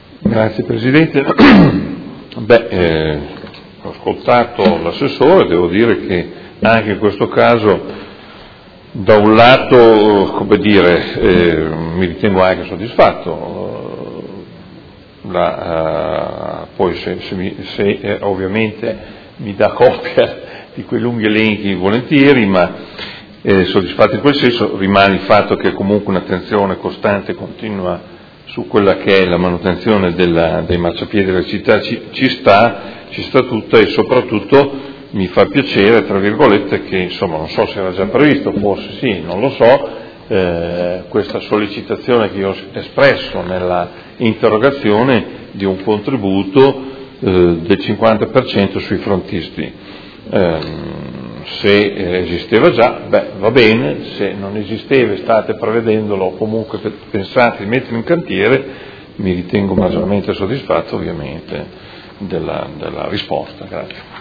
Grazie Presidente. Ho ascoltato l'assessore, devo dire che anche in questo caso da un lato, mi ritengo anche soddisfatto. Poi se ovviamente mi dà copia di quei lunghi elenchi volentieri, ma soddisfatto in quel senso. Rimane il fatto che comunque un'attenzione costante e continua su quella che è la manutenzione dei marciapiedi della città ci sta tutta, e soprattutto mi fa piacere, tra virgolette, che insomma non so se era già previsto, forse sì, non lo so, questa sollecitazione che io ho espresso nella interrogazione di un contributo del 50% sui frontisti. Se esisteva già, va bene; se non esisteva e state prevedendolo o comunque pensate di metterlo in cantiere, mi ritengo maggiormente soddisfatto ovviamente della risposta. Grazie.